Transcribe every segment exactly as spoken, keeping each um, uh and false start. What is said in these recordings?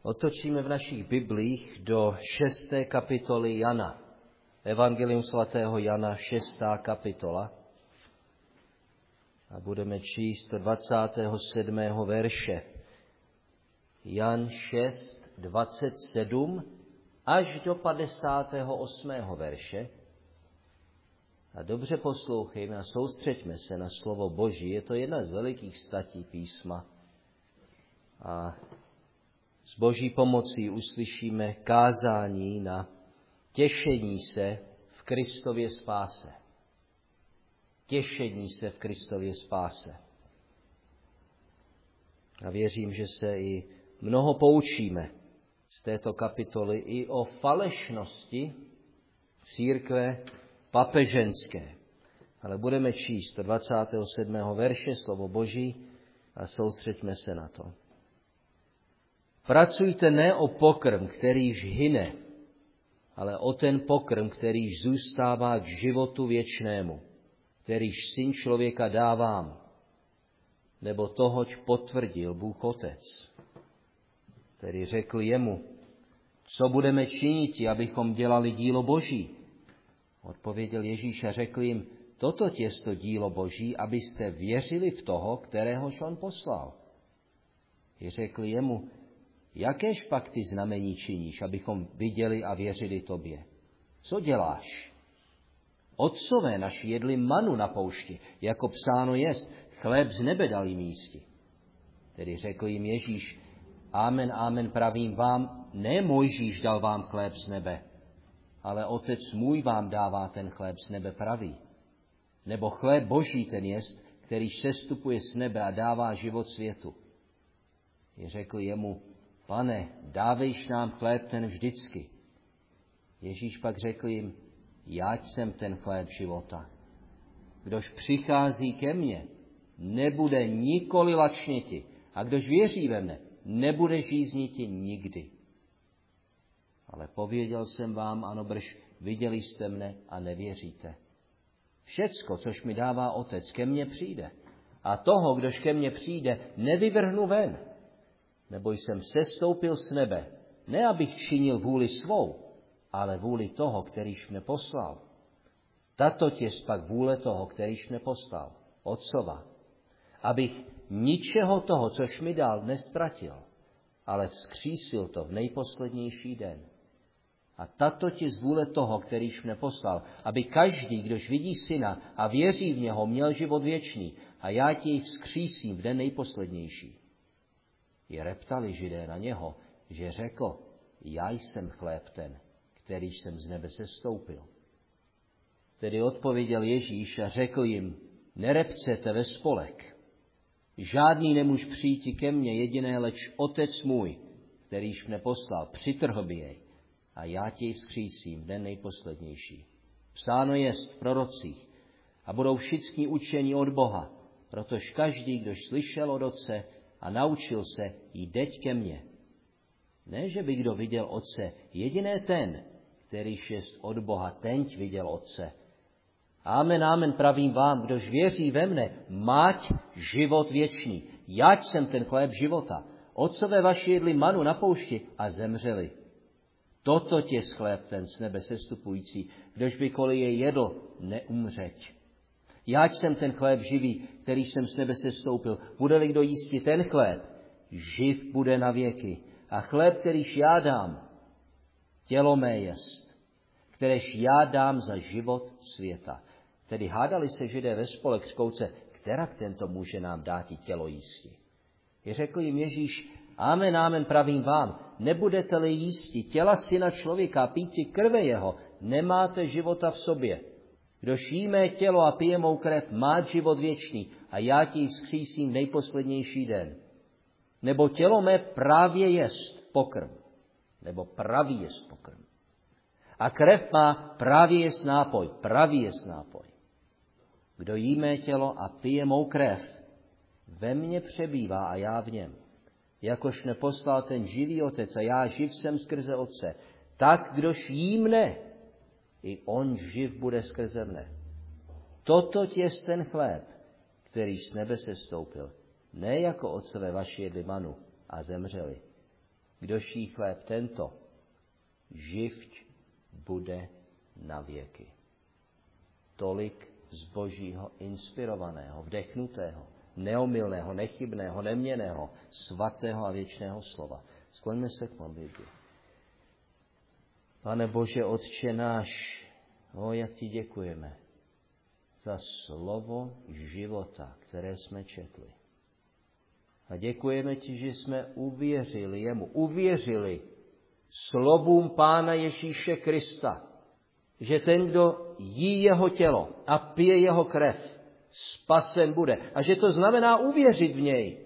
Otočíme v našich biblích do šesté kapitoly Jana. Evangelium svatého Jana, šestá kapitola. A budeme číst do dvacátého sedmého verše. Jan šest, dvacet sedm až do padesátého osmého verše. A dobře poslouchejme a soustřeďme se na slovo Boží. Je to jedna z velikých statí písma. A s Boží pomocí uslyšíme kázání na těšení se v Kristově spáse. Těšení se v Kristově spáse. A věřím, že se i mnoho poučíme z této kapitoly i o falešnosti církve papeženské. Ale budeme číst do dvacátého sedmého verše slovo Boží a soustřeďme se na to. Pracujte ne o pokrm, kterýž hyne, ale o ten pokrm, kterýž zůstává k životu věčnému, kterýž Syn člověka dá vám, nebo tohož potvrdil Bůh Otec. Tedy řekl jemu, co budeme činiti, abychom dělali dílo Boží? Odpověděl Ježíš a řekl jim, toto těsto dílo Boží, abyste věřili v toho, kteréhož on poslal. I řekl jemu, jakéž pak ty znamení činíš, abychom viděli a věřili tobě? Co děláš? Otcové naši jedli manu na poušti, jako psáno jest, chléb z nebe dal jim jísti. Tedy řekl jim Ježíš, amen, amen, pravím vám, ne Mojžíš dal vám chléb z nebe, ale Otec můj vám dává ten chléb z nebe pravý. Nebo chléb Boží ten jest, který sestupuje z nebe a dává život světu. I řekl jemu, Pane, dávejš nám chléb ten vždycky. Ježíš pak řekl jim, jáť jsem ten chléb života. Kdož přichází ke mně, nebude nikoli lačněti, a kdož věří ve mne, nebude žízniti nikdy. Ale pověděl jsem vám, ano brž, viděli jste mne a nevěříte. Všecko, což mi dává Otec, ke mně přijde. A toho, kdož ke mně přijde, nevyvrhnu ven. Nebo jsem sestoupil z nebe, ne abych činil vůli svou, ale vůli toho, kterýž mne poslal. Tato těst pak vůle toho, kterýž mne poslal, Otcova, abych ničeho toho, což mi dal, nestratil, ale vzkřísil to v nejposlednější den. A tato těst vůle toho, kterýž mne poslal, aby každý, kdož vidí Syna a věří v něho, měl život věčný, a já tě jej vzkřísím v den nejposlednější. I reptali Židé na něho, že řekl, já jsem chléb ten, kterýž jsem z nebe sestoupil. Tedy odpověděl Ježíš a řekl jim, nerepcete ve spolek. Žádný nemůž přijít ke mně jediné, leč Otec můj, kterýž mne poslal, přitrhl by jej, a já tě jej vzkřísím v den nejposlednější. Psáno jest v prorocích a budou všichni učeni od Boha, protože každý, kdož slyšel od Otce a naučil se, jdeť ke mně. Ne, že by kdo viděl Otce, jediné ten, kterýž jest od Boha, tenť viděl Otce. Amen, amen, pravím vám, kdož věří ve mne, máť život věčný. Jáť jsem ten chléb života. Otcové vaši jedli manu na poušti a zemřeli. Toto tě chléb ten z nebe sestupující, kdož by koli je jedl, neumřeť. Jáť jsem ten chléb živý, který jsem z nebe sestoupil. Bude-li kdo jísti ten chléb, živ bude na věky. A chléb, kterýž já dám, tělo mé jest, kteréž já dám za život světa. Tedy hádali se Židé ve spolek z kouce, kterak tento může nám dáti tělo jísti. I řekl jim Ježíš, amen, amen, pravím vám, nebudete-li jísti těla Syna člověka a píti krve jeho, nemáte života v sobě. Kdož jí mé tělo a pije mou krev, má život věčný a já ti vzkřísím v nejposlednější den. Nebo tělo mé právě jest pokrm, nebo pravý jest pokrm. A krev má právě jest nápoj, pravý jest nápoj. Kdo jí mé tělo a pije mou krev, ve mně přebývá a já v něm. Jakož mne poslal ten živý Otec a já živ jsem skrze Otce, tak kdož jí mne, i on živ bude skrze mne. Toto jest ten chléb, který z nebe sestoupil, ne jako otcové vaši jedli manu a zemřeli. kdož jí chléb tento, živť bude na věky. Tolik z Božího inspirovaného, vdechnutého, neomylného, nechybného, neměnného, svatého a věčného slova. Skloňme se k modlitbě. Pane Bože, Otče náš, o, jak ti děkujeme za slovo života, které jsme četli. A děkujeme ti, že jsme uvěřili jemu, uvěřili slovům Pána Ježíše Krista, že ten, kdo jí jeho tělo a pije jeho krev, spasen bude. A že to znamená uvěřit v něj.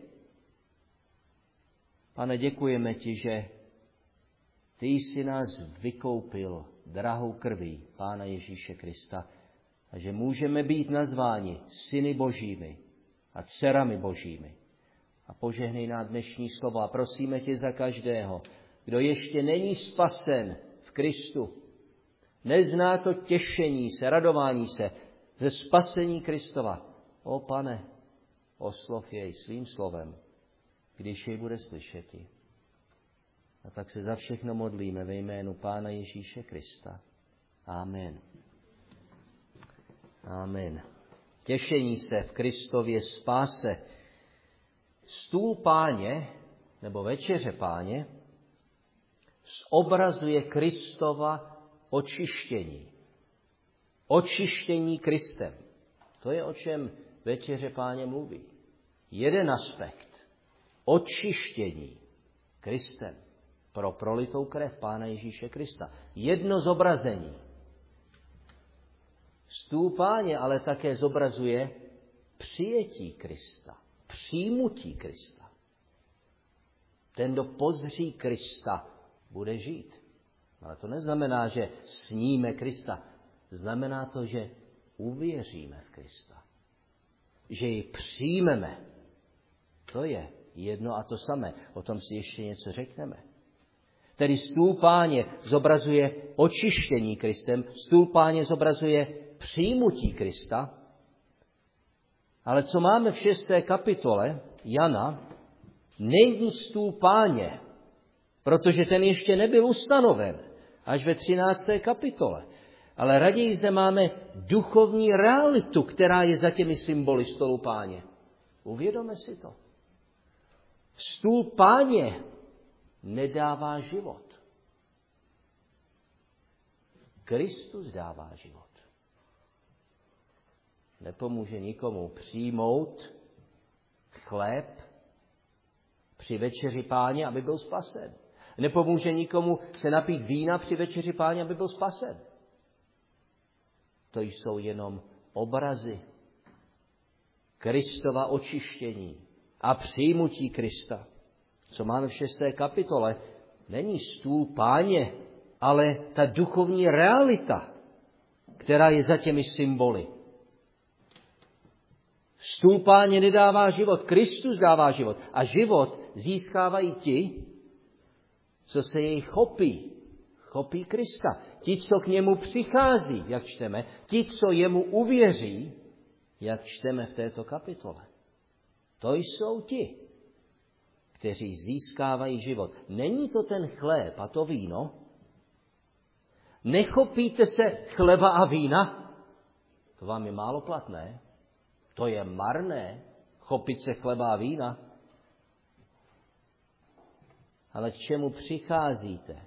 Pane, děkujeme ti, že ty jsi nás vykoupil drahou krví Pána Ježíše Krista a že můžeme být nazváni syny Božími a dcerami Božími. A požehnej nám dnešní slovo a prosíme tě za každého, kdo ještě není spasen v Kristu, nezná to těšení se, radování se ze spasení Kristova. O Pane, oslov jej svým slovem, když jej bude slyšet. A tak se za všechno modlíme ve jménu Pána Ježíše Krista. Amen. Amen. Těšení se v Kristově spáse. Stůl Páně, nebo večeře Páně, zobrazuje Kristova očištění. Očištění Kristem. To je, o čem večeře Páně mluví. Jeden aspekt. Očištění Kristem pro prolitou krev Pána Ježíše Krista. Jedno zobrazení. Stůl Páně ale také zobrazuje přijetí Krista. Přijmutí Krista. Ten, kdo pozří Krista, bude žít. Ale to neznamená, že sníme Krista. Znamená to, že uvěříme v Krista. Že ji přijmeme. To je jedno a to samé. O tom si ještě něco řekneme. Tedy stůl Páně zobrazuje očištění Kristem, stůl Páně zobrazuje přijmutí Krista. Ale co máme v šesté kapitole Jana, není stůl Páně, protože ten ještě nebyl ustanoven až ve třinácté kapitole. Ale raději zde máme duchovní realitu, která je za těmi symboly stolu Páně. Uvědomme si to. Stůl Páně nedává život. Kristus dává život. Nepomůže nikomu přijmout chléb při večeři Páně, aby byl spasen. Nepomůže nikomu se napít vína při večeři Páně, aby byl spasen. To jsou jenom obrazy Kristova očištění a přijmutí Krista. Co máme v šesté kapitole, není stůl Páně, ale ta duchovní realita, která je za těmi symboly. Stůl Páně nedává život, Kristus dává život. A život získávají ti, co se jej chopí. Chopí Krista. Ti, co k němu přichází, jak čteme. Ti, co jemu uvěří, jak čteme v této kapitole. To jsou ti, kteří získávají život. Není to ten chléb a to víno? Nechopíte se chleba a vína? To vám je málo platné. To je marné, chopit se chleba a vína. Ale k čemu přicházíte?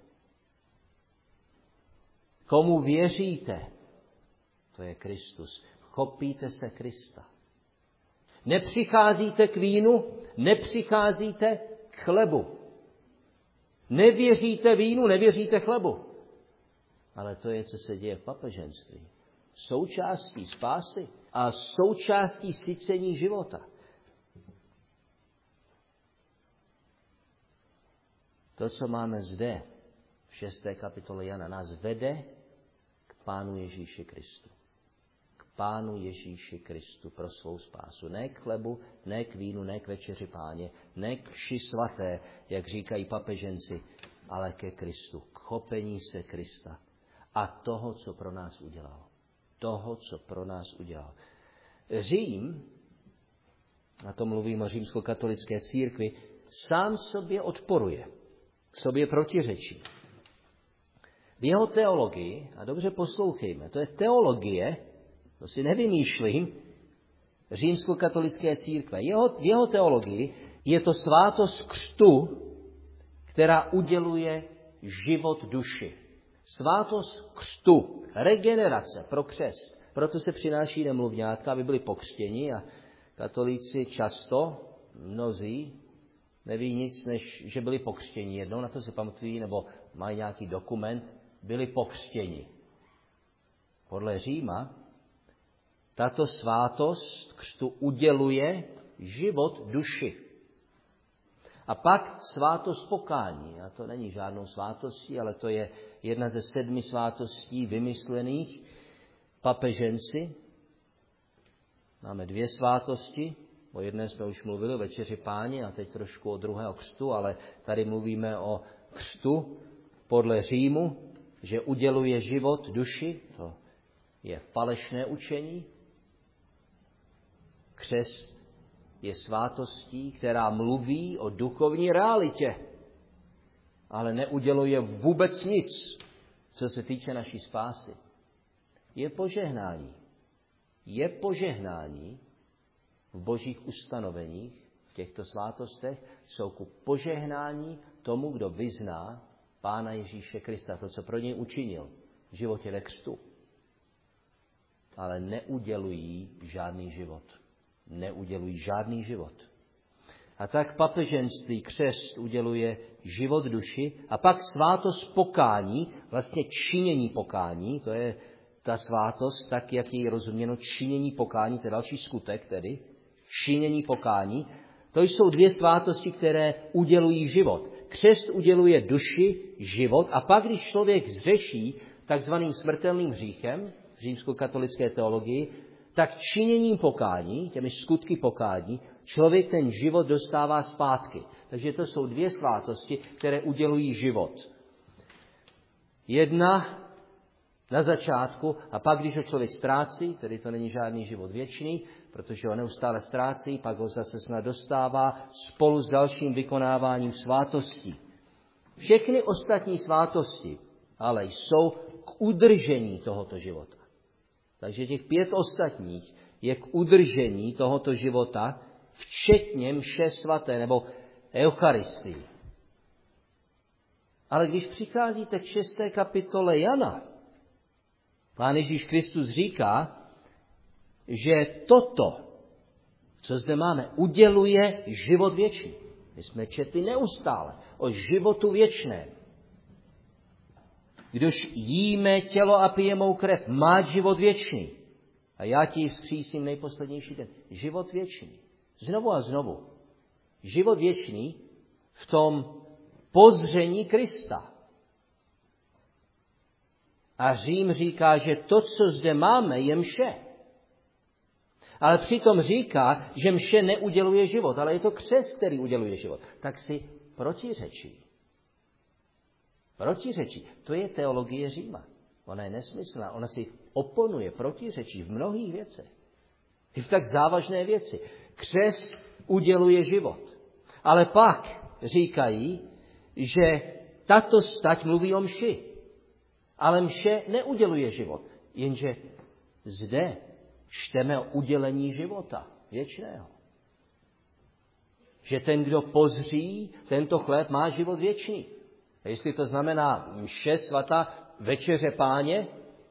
Komu věříte? To je Kristus. Chopíte se Krista. Nepřicházíte k vínu, nepřicházíte k chlebu. Nevěříte vínu, nevěříte chlebu. Ale to je, co se děje v papeženství. Součástí spásy a součástí sycení života. To, co máme zde v šesté kapitole Jana, nás vede k Pánu Ježíši Kristu. K Pánu Ježíši Kristu pro svou spásu. Ne k chlebu, ne k vínu, ne k večeři Páně, ne k vši svaté, jak říkají papeženci, ale ke Kristu. K chopení se Krista a toho, co pro nás udělal. Toho, co pro nás udělal. Řím, a to mluvím o římskokatolické církvi, sám sobě odporuje. k sobě protiřečí. V jeho teologii, a dobře poslouchejme, to je teologie, to si nevymýšlím, římskokatolické církve. Jeho, v jeho teologii je to svátost křtu, která uděluje život duši. Svátost křtu, regenerace pro křest. Proto se přináší nemluvňátka, aby byli pokřtěni a katolíci často, mnozí, neví nic, než že byli pokřtěni jednou, na to si pamatují, nebo mají nějaký dokument, byli pokřtěni. Podle Říma tato svátost křtu uděluje život duši. A pak svátost pokání. A to není žádnou svátostí, ale to je jedna ze sedmi svátostí vymyslených papeženci. Máme dvě svátosti. O jedné jsme už mluvili, o večeři Páně, a teď trošku o druhého křtu, ale tady mluvíme o křtu podle Římu, že uděluje život duši. To je falešné učení. Křest je svátostí, která mluví o duchovní realitě, ale neuděluje vůbec nic, co se týče naší spásy. Je požehnání. Je požehnání v božích ustanoveních, v těchto svátostech, jsou ku požehnání tomu, kdo vyzná Pána Ježíše Krista, to, co pro něj učinil v životě ve křtu. Ale neudělují žádný život. Neudělují žádný život. A tak papeženství, křest uděluje život duši a pak svátost pokání, vlastně činění pokání, to je ta svátost, tak jak je rozuměno, činění pokání, to je další skutek tedy, činění pokání, to jsou dvě svátosti, které udělují život. Křest uděluje duši život a pak, když člověk zřeší takzvaným smrtelným hříchem, v římskokatolické teologii, tak činěním pokání, těmi skutky pokání, člověk ten život dostává zpátky. Takže to jsou dvě svátosti, které udělují život. Jedna na začátku a pak, když ho člověk ztrácí, tedy to není žádný život věčný, protože ho neustále ztrácí, pak ho zase snad dostává spolu s dalším vykonáváním svátostí. Všechny ostatní svátosti ale jsou k udržení tohoto života. Takže těch pět ostatních je k udržení tohoto života, včetně mše svaté nebo Eucharistii. Ale když přicházíte k šesté kapitole Jana, Pán Ježíš Kristus říká, že toto, co zde máme, uděluje život věčný. My jsme četli neustále o životu věčném. Kdož jíme tělo a pije mou krev, má život věčný. A já ti vzkřísím nejposlednější den. Život věčný. Znovu a znovu. Život věčný v tom pozření Krista. A Řím říká, že to, co zde máme, je mše. Ale přitom říká, že mše neuděluje život, ale je to křest, který uděluje život. Tak si protiřečí. Protiřečí. To je teologie Říma. Ona je nesmyslná. Ona si oponuje, protiřečí v mnohých věcech. I v tak závažné věci. Křest uděluje život. Ale pak říkají, že tato stať mluví o mši. Ale mše neuděluje život. Jenže zde čteme o udělení života věčného. Že ten, kdo pozří tento chléb, má život věčný. A jestli to znamená mše svatá, večeře Páně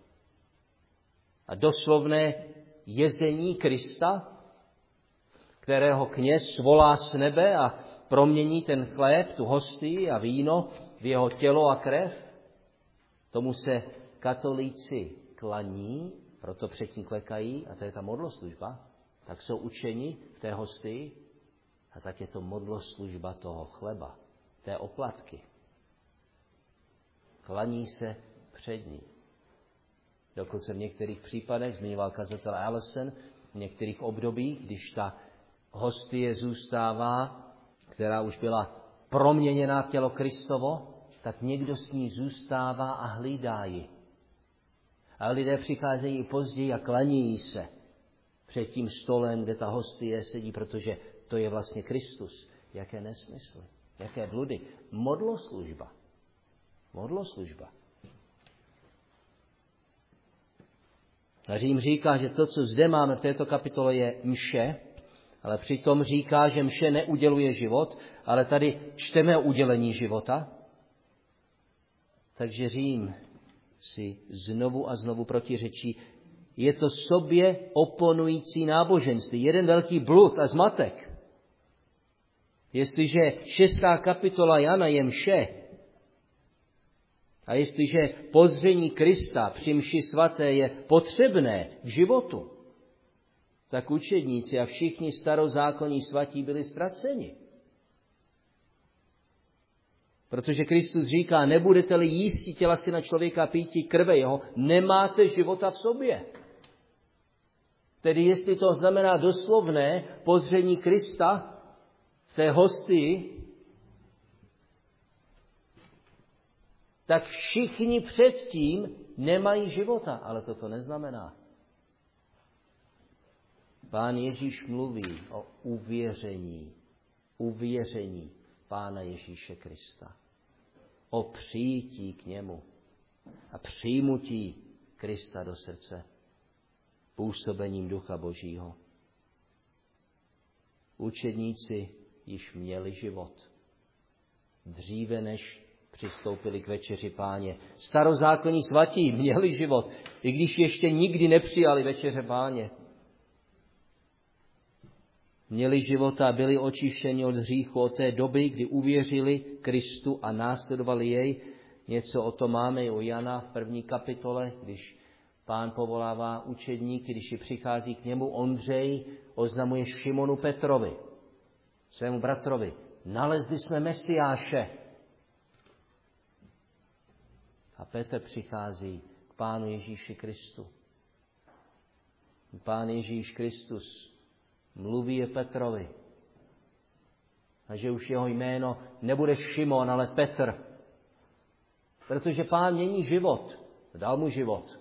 a doslovné jezení Krista, kterého kněz volá z nebe a promění ten chléb, tu hostii a víno v jeho tělo a krev, tomu se katolíci klaní, proto předtím klekají, a to je ta modloslužba, tak jsou učeni v té hostii, a tak je to modloslužba toho chleba, té oplatky. Klaní se před ní. Dokonce v některých případech, zmiňoval kazatel Allison, v některých obdobích, když ta hostie zůstává, která už byla proměněná v tělo Kristovo, tak někdo s ní zůstává a hlídá ji. A lidé přicházejí i později a klaní se před tím stolem, kde ta hostie sedí, protože to je vlastně Kristus. Jaké nesmysly. Jaké bludy? Modloslužba. Modloslužba. A Řím říká, že to, co zde máme v této kapitole, je mše, ale přitom říká, že mše neuděluje život, ale tady čteme o udělení života. Takže Řím si znovu a znovu protiřečí. Je to sobě oponující náboženství. Jeden velký blud a zmatek. Jestliže šestá kapitola Jana je mše, a jestliže pozření Krista při mši svaté je potřebné k životu, tak učedníci a všichni starozákonní svatí byli ztraceni. Protože Kristus říká, nebudete-li jísti těla syna člověka a píti krve jeho, nemáte života v sobě. Tedy jestli to znamená doslovné pozření Krista v té hostii, tak všichni předtím nemají života, ale to to neznamená. Pán Ježíš mluví o uvěření, uvěření Pána Ježíše Krista. O přijítí k němu a přijmutí Krista do srdce působením Ducha Božího. Učedníci již měli život. Dříve než přistoupili k večeři Páně. Starozákonní svatí měli život, i když ještě nikdy nepřijali večeře Páně. Měli život a byli očištěni od hříchu od té doby, kdy uvěřili Kristu a následovali jej. Něco o tom máme i u Jana v první kapitole, když Pán povolává učedníky, když ji přichází k němu, Ondřej oznamuje Šimonu Petrovi, svému bratrovi, nalezli jsme Mesiáše. A Petr přichází k Pánu Ježíši Kristu. Pán Ježíš Kristus mluví je Petrovi. A že už jeho jméno nebude Šimon, ale Petr. Protože Pán mění život. Dal mu život.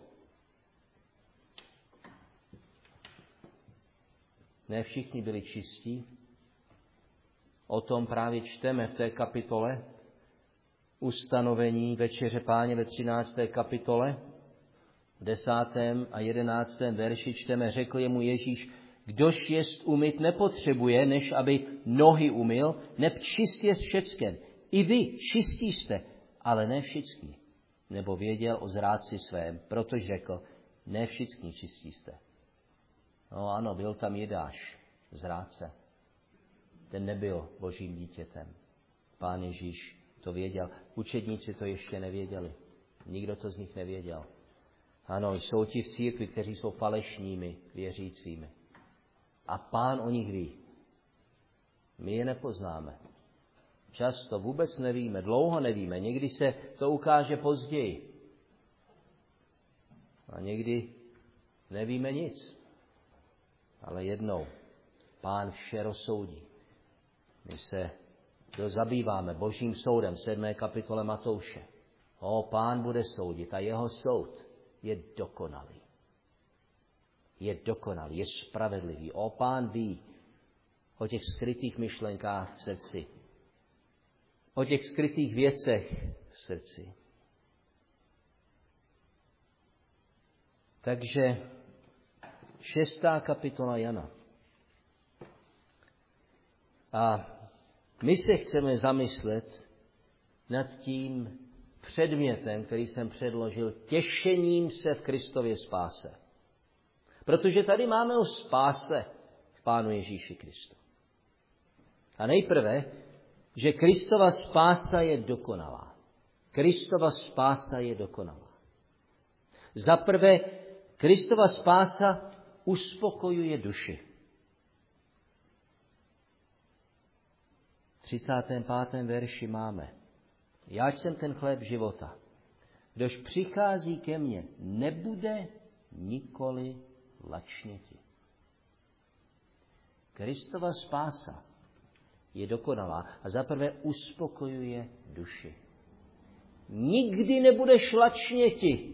Ne všichni byli čistí. O tom právě čteme v té kapitole. Ustanovení večeře Páně ve třinácté kapitole. V desátém a jedenáctém verši čteme, řekl jemu Ježíš, kdož jest umyt nepotřebuje, než aby nohy umyl, neb čist jest všecken. I vy čistí jste, ale ne všichni. Nebo věděl o zrádci svém, protože řekl, ne všichni čistí jste. No ano, byl tam Jidáš, zrádce. Ten nebyl Božím dítětem. Pán Ježíš to věděl. Učedníci to ještě nevěděli. Nikdo to z nich nevěděl. Ano, jsou ti v církvi, kteří jsou falešními věřícími. A Pán o nich ví. My je nepoznáme. Často vůbec nevíme, dlouho nevíme. Někdy se to ukáže později. A někdy nevíme nic. Ale jednou Pán vše rozsoudí. My se zabýváme Božím soudem, sedmé kapitole Matouše. O, Pán bude soudit a jeho soud je dokonalý. Je dokonalý, je spravedlivý. O, Pán ví o těch skrytých myšlenkách v srdci. O těch skrytých věcech v srdci. Takže šestá kapitola Jana. A my se chceme zamyslet nad tím předmětem, který jsem předložil, těšením se v Kristově spáse. Protože tady máme o spáse v Pánu Ježíši Kristu. A nejprve, že Kristova spása je dokonalá. Kristova spása je dokonalá. Za prvé, Kristova spása uspokojuje duši. V třicátém pátém verši máme. Jáč jsem ten chléb života. Kdož přichází ke mně, nebude nikoli lačněti. Kristova spása je dokonalá a zaprvé uspokojuje duši. Nikdy nebudeš lačněti,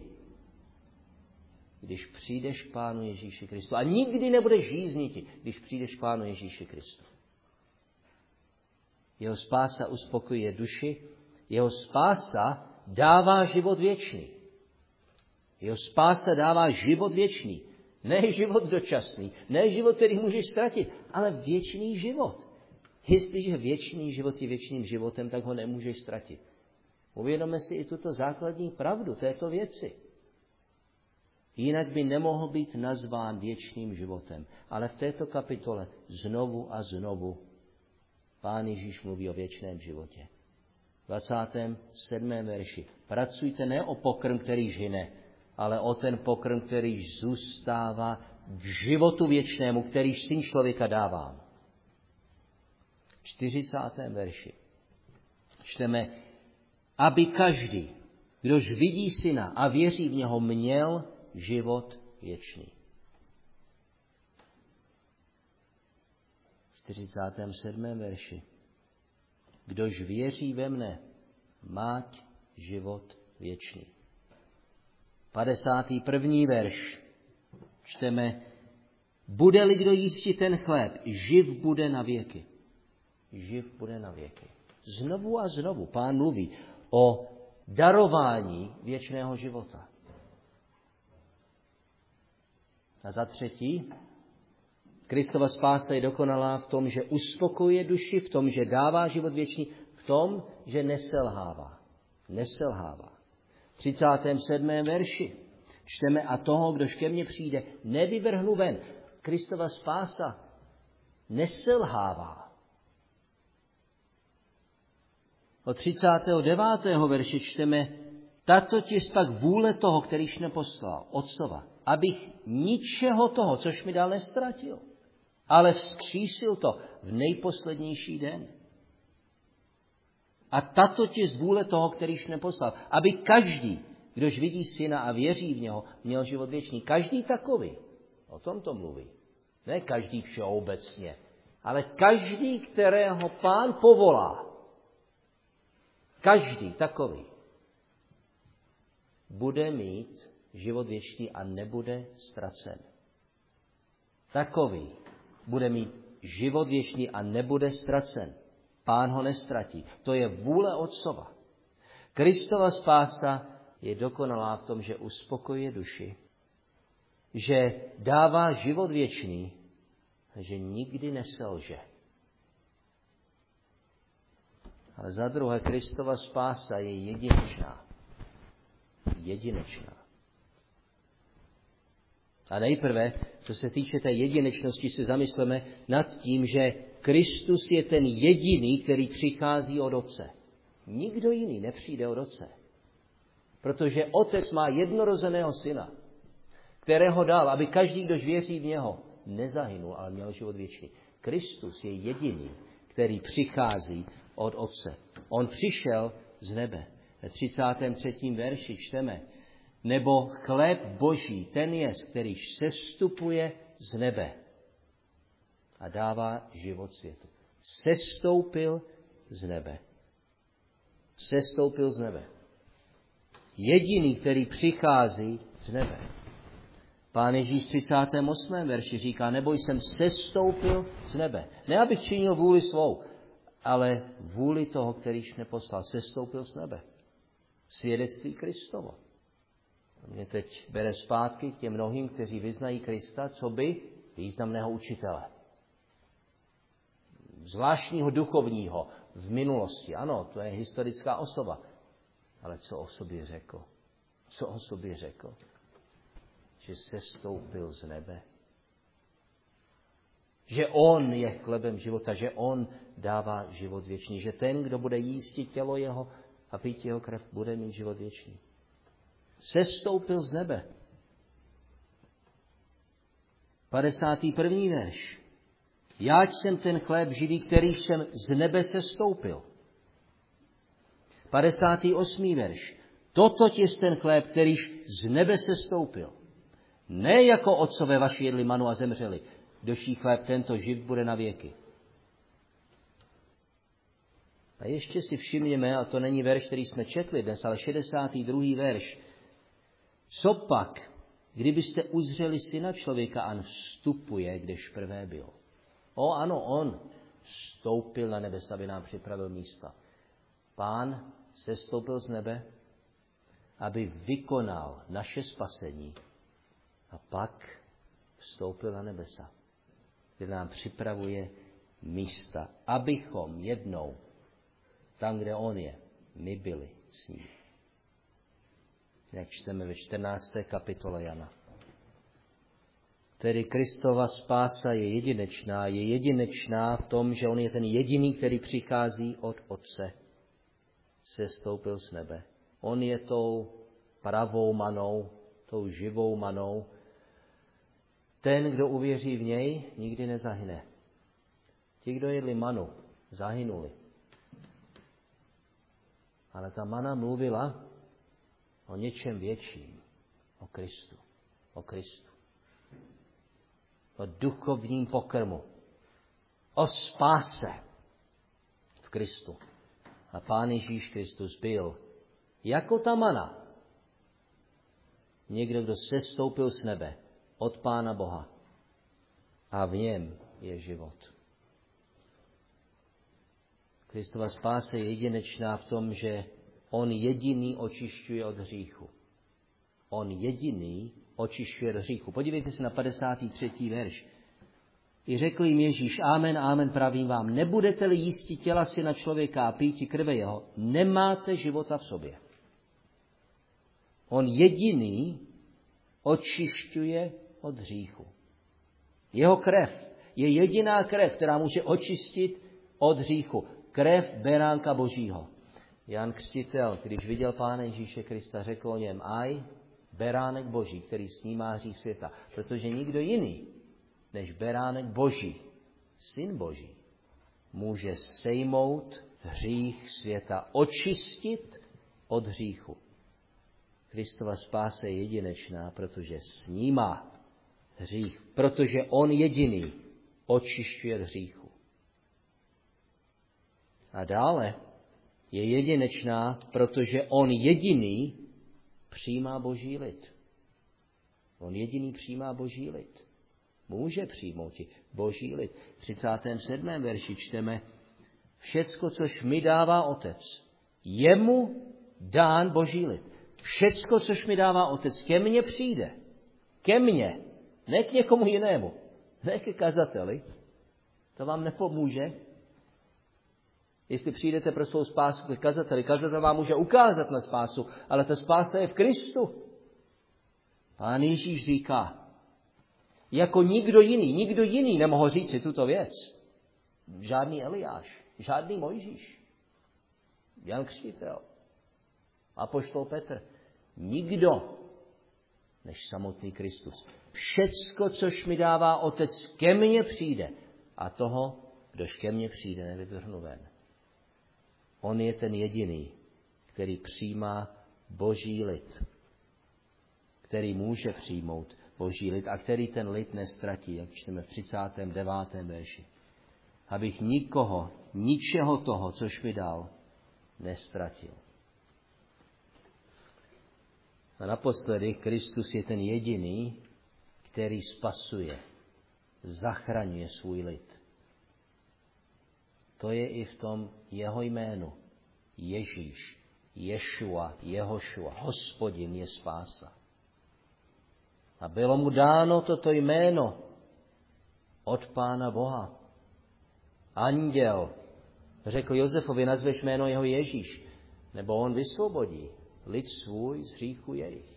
když přijdeš k Pánu Ježíši Kristu. A nikdy nebudeš žízniti, když přijdeš k Pánu Ježíši Kristu. Jeho spása uspokojuje duši, jeho spása dává život věčný. Jeho spása dává život věčný. Ne život dočasný, ne život, který můžeš ztratit, ale věčný život. Jestliže věčný život je věčným životem, tak ho nemůžeš ztratit. Uvědomme si i tuto základní pravdu této věci. Jinak by nemohl být nazván věčným životem. Ale v této kapitole znovu a znovu Pán Ježíš mluví o věčném životě. V dvacátém sedmém verši. Pracujte ne o pokrm, který žine, ale o ten pokrm, který zůstává k životu věčnému, který Syn člověka dává. V čtyřicátém verši čteme, aby každý, kdož vidí Syna a věří v něho, měl život věčný. V čtyřicátém sedmém verši. Kdož věří ve mne, máť život věčný. padesátý první verš. Čteme, bude-li kdo jísti ten chléb, živ bude na věky. Živ bude na věky. Znovu a znovu Pán mluví o darování věčného života. A za třetí, Kristova spása je dokonalá v tom, že uspokojuje duši, v tom, že dává život věčný, v tom, že neselhává. Neselhává. V třicátém sedmém verši čteme, a toho, kdož ke mně přijde, nevyvrhnu ven. Kristova spása neselhává. Od třicátého devátého verše čteme, tato tis pak vůle toho, kterýž neposlal, Otcova, abych ničeho toho, což mi dal, nestratil, ale vzkřísil to v nejposlednější den. A tato tis vůle toho, kterýž neposlal, aby každý, kdož vidí Syna a věří v něho, měl život věčný. Každý takový. O tom to mluví. Ne každý všeobecně, ale každý, kterého Pán povolá. Každý takový bude mít život věčný a nebude ztracen. Takový bude mít život věčný a nebude ztracen. Pán ho nestratí. To je vůle Otcova. Kristova spása je dokonalá v tom, že uspokojuje duši, že dává život věčný, že nikdy neselže. Ale za druhé, Kristova spása je jedinečná. Jedinečná. A nejprve, co se týče té jedinečnosti, se zamysleme nad tím, že Kristus je ten jediný, který přichází od Otce. Nikdo jiný nepřijde od Otce. Protože Otec má jednorozeného Syna, kterého dal, aby každý, kdož věří v něho, nezahynul, ale měl život věčný. Kristus je jediný, který přichází od Otce. On přišel z nebe. Ve třicátém třetím verši čteme, nebo chléb Boží, ten je, kterýž sestupuje z nebe a dává život světu. Sestoupil z nebe. Sestoupil z nebe. Jediný, který přichází z nebe. Pán Ježíš v třicátém osmém verši říká, nebo jsem sestoupil z nebe. Ne, abych činil vůli svou, ale vůli toho, kterýž mě poslal. Sestoupil z nebe. Svědectví Kristovo. Mě teď bere zpátky k těm mnohým, kteří vyznají Krista, co by významného učitele. Zvláštního duchovního v minulosti. Ano, to je historická osoba. Ale co o sobě řekl? Co o sobě řekl? Že sestoupil z nebe. Že on je chlebem života, že on dává život věčný. Že ten, kdo bude jíst tělo jeho a pít jeho krev, bude mít život věčný. Sestoupil z nebe. padesátý první verš. Jáť jsem ten chléb živý, který jsem z nebe sestoupil. padesátý osmý verš. Toto je ten chléb, kterýž z nebe sestoupil. Ne jako otcové vaši jedli manu a zemřeli. Kdož jí chléb tento živ bude na věky. A ještě si všimněme, a to není verš, který jsme četli dnes, ale šedesátý druhý verš. Co pak, kdybyste uzřeli Syna člověka a on vstupuje, kdež prvé byl? O ano, on Stoupil na nebe, aby nám připravil místa. Pán sestoupil z nebe, aby vykonal naše spasení a pak vstoupil na nebesa, kde nám připravuje místa, abychom jednou tam, kde on je, my byli s ním. Jak čteme ve čtrnácté kapitole Jana. Tedy Kristova spása je jedinečná, je jedinečná v tom, že on je ten jediný, který přichází od Otce, sestoupil z nebe. On je tou pravou manou, tou živou manou. Ten, kdo uvěří v něj, nikdy nezahyne. Ti, kdo jedli manu, zahynuli. Ale ta mana mluvila o něčem větším, o Kristu, o Kristu. O duchovním pokrmu, o spáse v Kristu. A Pán Ježíš Kristus byl jako ta mana. Někdo, kdo sestoupil z nebe od Pána Boha a v něm je život. Kristova spása je jedinečná v tom, že on jediný očišťuje od hříchu. On jediný očišťuje od hříchu. Podívejte se na padesátý třetí verš. I řekl jim Ježíš, amen, amen, pravím vám, nebudete-li jísti těla syna člověka a píti krve jeho, nemáte života v sobě. On jediný očišťuje od hříchu. Jeho krev je jediná krev, která může očistit od hříchu. Krev beránka Božího. Jan Křtitel, když viděl Pána Ježíše Krista, řekl o něm, aj, beránek Boží, který snímá hřích světa. Protože nikdo jiný, než beránek Boží, syn Boží, může sejmout hřích světa, očistit od hříchu. Kristova spása je jedinečná, protože snímá hřích, protože on jediný očišťuje hříchu. A dále je jedinečná, protože on jediný přijímá Boží lid. On jediný přijímá Boží lid. Může přijmout Boží lid. V třicátém sedmém verši čteme, všecko, což mi dává Otec, jemu dán Boží lid. Všecko, což mi dává Otec, ke mně přijde. Ke mně. Ne k někomu jinému. Ne ke kazateli. To vám nepomůže. Jestli přijdete pro svou spásu ke kazateli, kazatel vám může ukázat na spásu, ale ta spása je v Kristu. Pán Ježíš říká, jako nikdo jiný, nikdo jiný nemohl říct si tuto věc. Žádný Eliáš, žádný Mojžíš, Jan Křtitel, apoštol Petr. Nikdo, než samotný Kristus. Všecko, což mi dává Otec, ke mně přijde. A toho, kdož ke mně přijde, nevyvrhnu ven. On je ten jediný, který přijímá Boží lid. Který může přijmout Boží lid a který ten lid nestratí, jak čteme v třicátém devátém verši. Abych nikoho, ničeho toho, což mi dal, nestratil. A naposledy Kristus je ten jediný, který spasuje, zachraňuje svůj lid. To je i v tom jeho jménu. Ježíš, Ješua, Jehošua, Hospodin je spása. A bylo mu dáno toto jméno od Pána Boha. Anděl řekl Josefovi, nazveš jméno jeho Ježíš, nebo on vysvobodí lid svůj z hříchu jejich.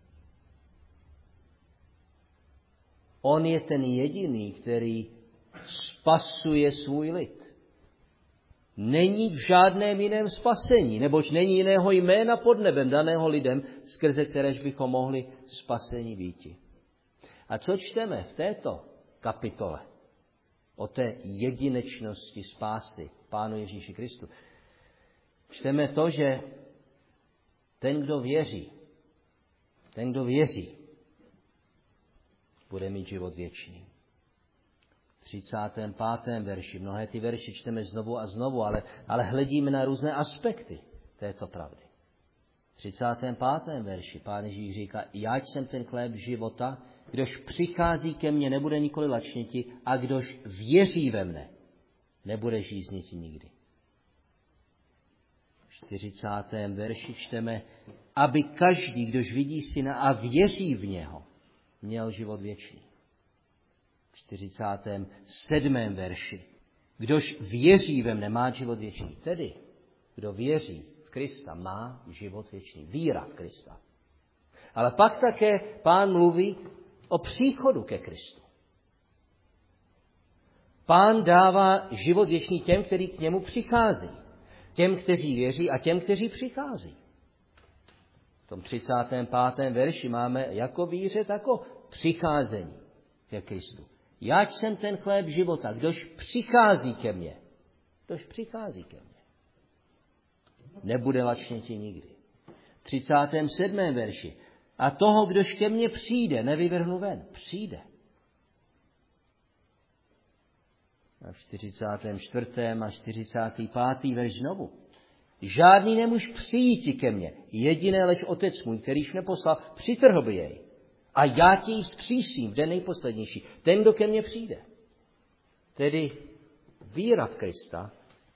On je ten jediný, který spasuje svůj lid. Není v žádném jiném spasení, neboť není jiného jména pod nebem daného lidem, skrze kteréž bychom mohli spasení býti. A co čteme v této kapitole o té jedinečnosti spásy Pánu Ježíši Kristu? Čteme to, že ten, kdo věří, ten, kdo věří, bude mít život věčný. V třicátém pátém verši, mnohé ty verši čteme znovu a znovu, ale, ale hledíme na různé aspekty této pravdy. V třicátém pátém verši Pán Ježíš říká, já jsem ten chléb života, kdož přichází ke mně, nebude nikoli lačniti, a kdož věří ve mne, nebude žízniti nikdy. V čtyřicátém verši čteme, aby každý, kdož vidí syna a věří v něho, měl život věčný. V čtyřicátém sedmém verši, kdož věří ve mne, má život věčný. Tedy, kdo věří v Krista, má život věčný. Víra v Krista. Ale pak také Pán mluví o příchodu ke Kristu. Pán dává život věčný těm, kteří k němu přichází. Těm, kteří věří a těm, kteří přichází. V tom třicátém pátém verši máme jako víře, tako přicházení ke Kristu. Jáč jsem ten chléb života, kdož přichází ke mně. Kdož přichází ke mně. Nebude lačněti nikdy. V třicátém sedmém verši. A toho, kdož ke mně přijde, nevyvrhnu ven. Přijde. A v čtyřicátém čtvrtém a čtyřicátém pátém verš znovu. Žádný nemůž přijít ke mně, jediné lež Otec můj, kterýž mě poslal, přitrhl by jej. A já tě ji vzkřísím v den nejposlednější. Ten, kdo ke mně přijde. Tedy víra v Krista,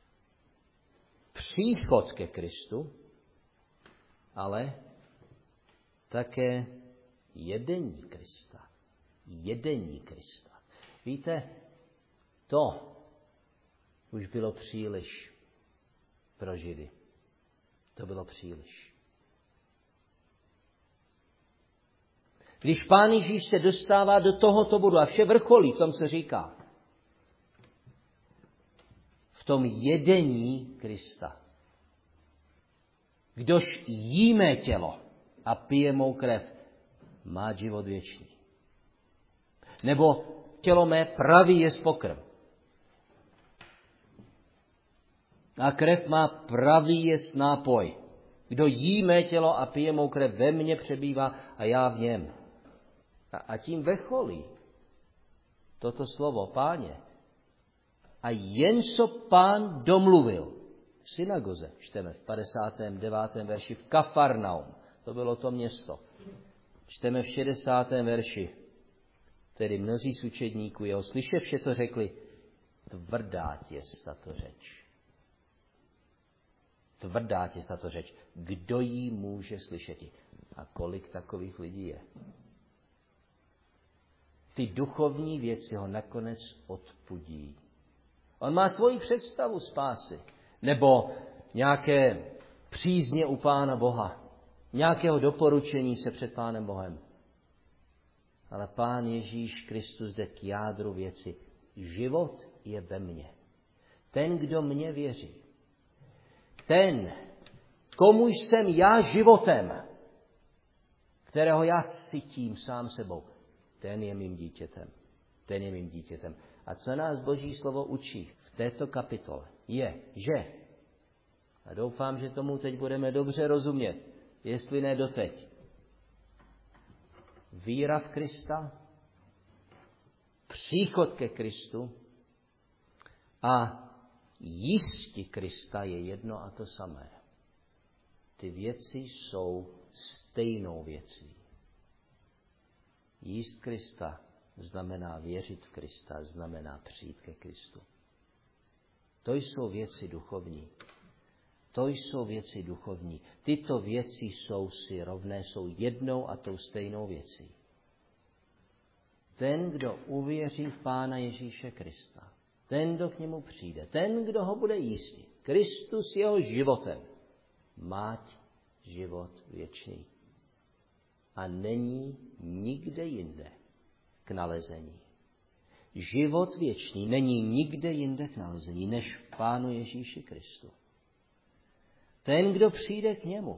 příchod ke Kristu, ale také jedení Krista. Jedení Krista. Víte, to už bylo příliš pro Židy. To bylo příliš. Když Pán Ježíš se dostává do tohoto bodu a vše vrcholí v tom, co říká, v tom jedení Krista. Kdož jí mé tělo a pije mou krev, má život věčný. Nebo tělo mé pravý je pokrm. A krev má pravý je nápoj. Kdo jí mé tělo a pije mou krev, ve mně přebývá a já v něm. A, a tím vrcholí toto slovo Páně. A jen co Pán domluvil v synagoze, čteme v padesátém devátém verši v Kafarnaum, to bylo to město. Čteme v šedesátém verši, tedy mnozí z učedníků jeho slyševše to řekli, tvrdá tě tato řeč. Tvrdá tě tato řeč. Kdo jí může slyšet? A kolik takových lidí je? Ty duchovní věci ho nakonec odpudí. On má svoji představu spásy. Nebo nějaké přízně u Pána Boha. Nějakého doporučení se před Pánem Bohem. Ale Pán Ježíš Kristus jde k jádru věci. Život je ve mně. Ten, kdo mě věří. Ten, komu jsem já životem, kterého já sytím sám sebou, ten je mým dítětem. Ten je mým dítětem. A co nás Boží slovo učí v této kapitole, je, že, a doufám, že tomu teď budeme dobře rozumět, jestli ne doteď, víra v Krista, příchod ke Kristu a jísti Krista je jedno a to samé. Ty věci jsou stejnou věcí. Jíst Krista znamená věřit v Krista, znamená přijít ke Kristu. To jsou věci duchovní. To jsou věci duchovní. Tyto věci jsou si rovné, jsou jednou a tou stejnou věcí. Ten, kdo uvěří v Pána Ježíše Krista, ten, kdo k němu přijde, ten, kdo ho bude jístit, Kristus jeho životem, máť život věčný. A není nikde jinde k nalezení. Život věčný není nikde jinde k nalezení, než v Pánu Ježíši Kristu. Ten, kdo přijde k němu,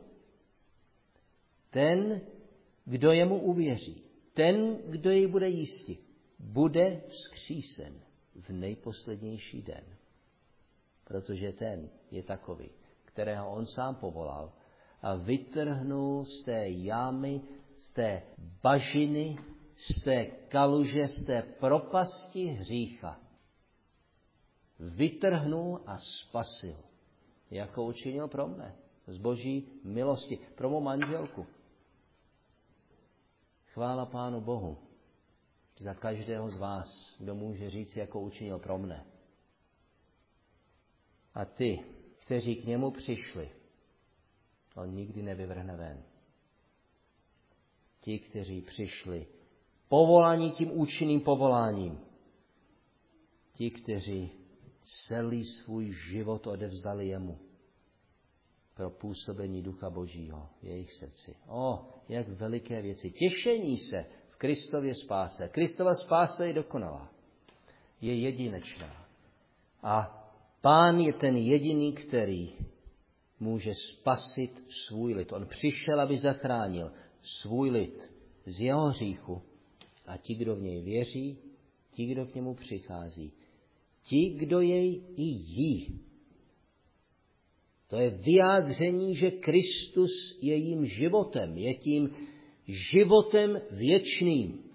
ten, kdo jemu uvěří, ten, kdo jej bude jístit, bude vzkřísen v nejposlednější den. Protože ten je takový, kterého on sám povolal a vytrhnul z té jámy, z té bažiny, z té kaluže, z té propasti hřícha. Vytrhnul a spasil, jako učinil pro mne, z Boží milosti, pro mou manželku. Chvála Pánu Bohu za každého z vás, kdo může říct, jako učinil pro mne. A ty, kteří k němu přišli, on nikdy nevyvrhne ven. Ti, kteří přišli povolání tím účinným povoláním, ti, kteří celý svůj život odevzdali jemu pro působení Ducha Božího v jejich srdci. O, jak veliké věci. Těšení se v Kristově spáse. Kristova spása je dokonalá. Je jedinečná. A Pán je ten jediný, který může spasit svůj lid. On přišel, aby zachránil svůj lid z jeho hříchu. A ti, kdo v něj věří, ti, kdo k němu přichází, ti, kdo jej i jí. To je vyjádření, že Kristus je jím životem, je tím životem věčným.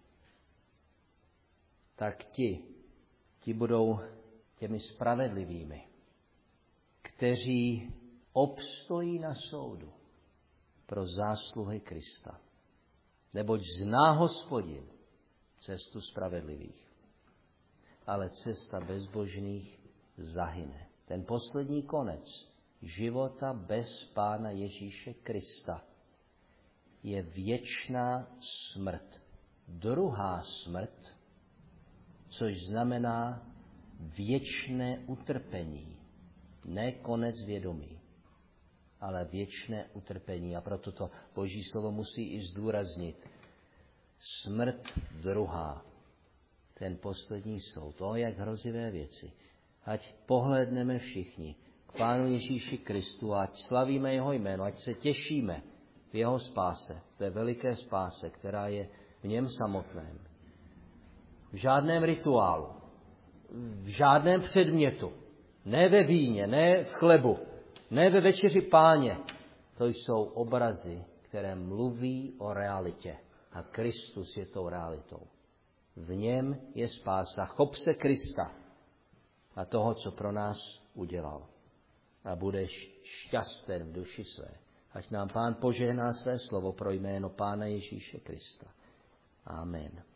Tak ti, ti budou těmi spravedlivými, kteří obstojí na soudu pro zásluhy Krista. Neboť zná Hospodin cestu spravedlivých, ale cesta bezbožných zahyne. Ten poslední konec života bez Pána Ježíše Krista je věčná smrt. Druhá smrt, což znamená věčné utrpení. Ne konec vědomí, ale věčné utrpení. A proto to Boží slovo musí i zdůraznit. Smrt druhá. Ten poslední soud. O, jak hrozivé věci. Ať pohlédneme všichni k Pánu Ježíši Kristu a ať slavíme jeho jméno, ať se těšíme v jeho spáse, v té veliké spáse, která je v něm samotném. V žádném rituálu, v žádném předmětu, ne ve víně, ne v chlebu, ne ve večeři Páně. To jsou obrazy, které mluví o realitě. A Kristus je tou realitou. V něm je spása. Chop se Krista a toho, co pro nás udělal. A budeš šťasten v duši své. Ať nám Pán požehná své slovo pro jméno Pána Ježíše Krista. Amen.